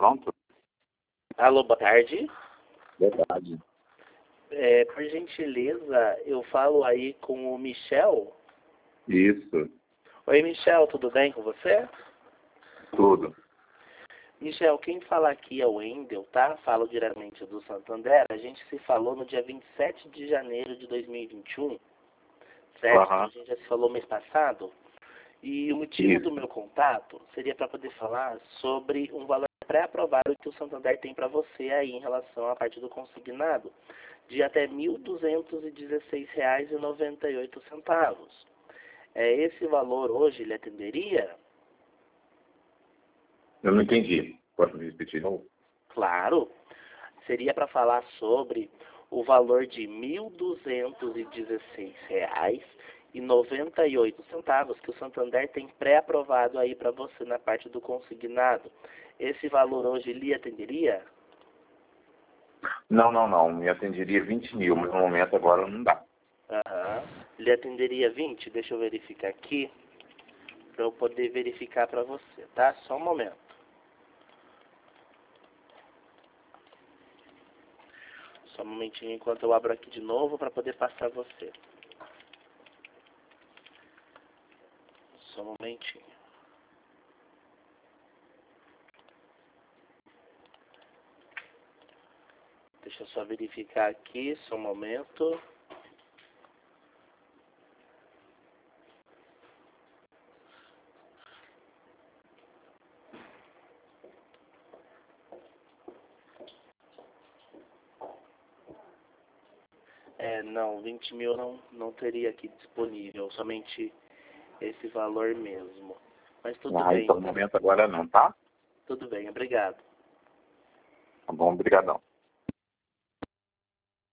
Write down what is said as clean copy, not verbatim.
Pronto? Alô, boa tarde. Verdade. Por gentileza, eu falo aí com o Michel. Isso. Oi, Michel, tudo bem com você? Tudo. Michel, quem fala aqui é o Wendel, tá? Falo diretamente do Santander. A gente se falou no dia 27 de janeiro de 2021, certo? A gente já se falou mês passado. E o motivo do meu contato seria para poder falar sobre um valor pré-aprovado que o Santander tem para você aí em relação à parte do consignado, de até R$ 1.216,98. Esse valor hoje ele atenderia? Eu não entendi. Pode me repetir de novo? Claro. Seria para falar sobre o valor de R$ 1.216,98 que o Santander tem pré-aprovado aí para você na parte do consignado. Esse valor hoje lhe atenderia? Não. Me atenderia 20 mil, mas no momento agora não dá. Aham. Lhe atenderia 20? Deixa eu verificar aqui, para eu poder verificar para você, tá? Só um momento. Só um momentinho enquanto eu abro aqui de novo para poder passar você. Só um momentinho. Deixa eu só verificar aqui, só um momento. Não, 20 mil não teria aqui disponível, somente esse valor mesmo. Mas tudo bem. Então no momento agora não, tá? Tudo bem, obrigado. Tá bom, obrigadão.